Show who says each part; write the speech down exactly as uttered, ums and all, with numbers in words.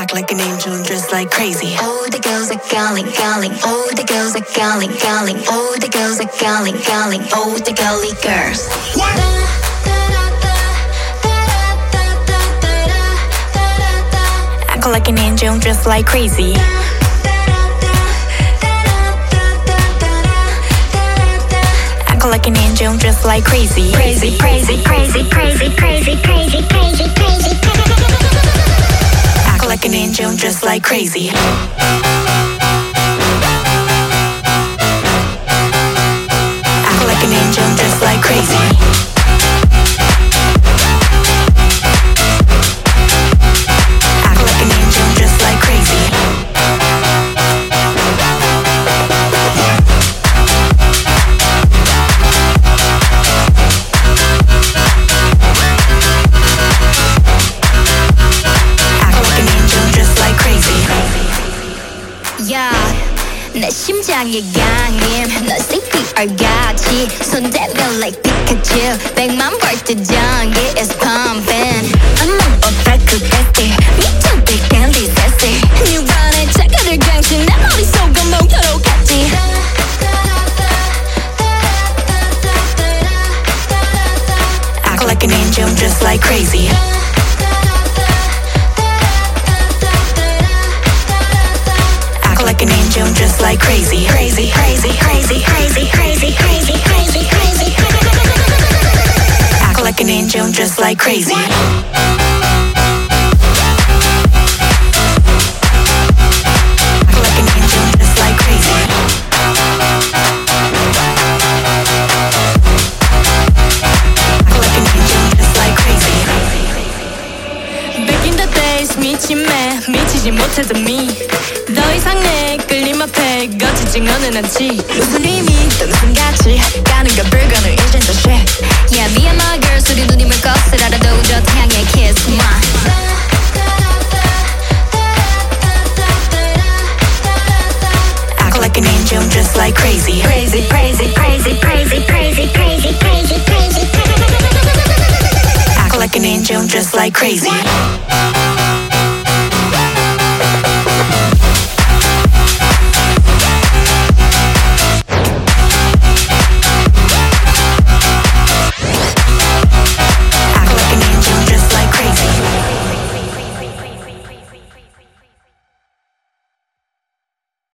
Speaker 1: Act like an angel, dress like crazy.
Speaker 2: Oh, the girls are calling, calling. Oh, the girls are calling, calling. Oh, the girls are calling, calling. Oh, the girly girls.
Speaker 3: What?
Speaker 1: Act like an angel, dress like crazy. Act like an angel, dress like crazy.
Speaker 2: Crazy, crazy, crazy, crazy, crazy, crazy, crazy, crazy.
Speaker 1: Act like an angel, dress like crazy. Act like an angel, dress like crazy. Act like an angel, dress like crazy.
Speaker 2: 내 심장이 강림 넌 씨피알 같이 손대면 like Pikachu 백만 볼트 전기 is pumping I'm on a back to bestie 미쳐 big candy sassy 뉴런의 자가를 강신 내 머릿속은 몽타로 같지
Speaker 1: Act like an angel, just like crazy. Like an angel, just like crazy, crazy, crazy, crazy, crazy, crazy, crazy, crazy, crazy. Act like an angel, just like crazy. Act like an angel, just like crazy. Act like an angel, just like crazy.
Speaker 4: Back in the days 미친 매 미치지 못했던 me 더 이상 내 끌림 앞에 거치지 않는 않지 무슨 의미 또 무슨 가치 가는 건 불가능 이젠 더 shit
Speaker 2: Yeah, me and my girls 우리 눈이 멀 것을 알아도 저 태양의 kiss Come on
Speaker 1: Act like an angel, just like crazy.
Speaker 2: Crazy, crazy, crazy, crazy, crazy, crazy, crazy, crazy.
Speaker 1: Act like an angel, just like crazy.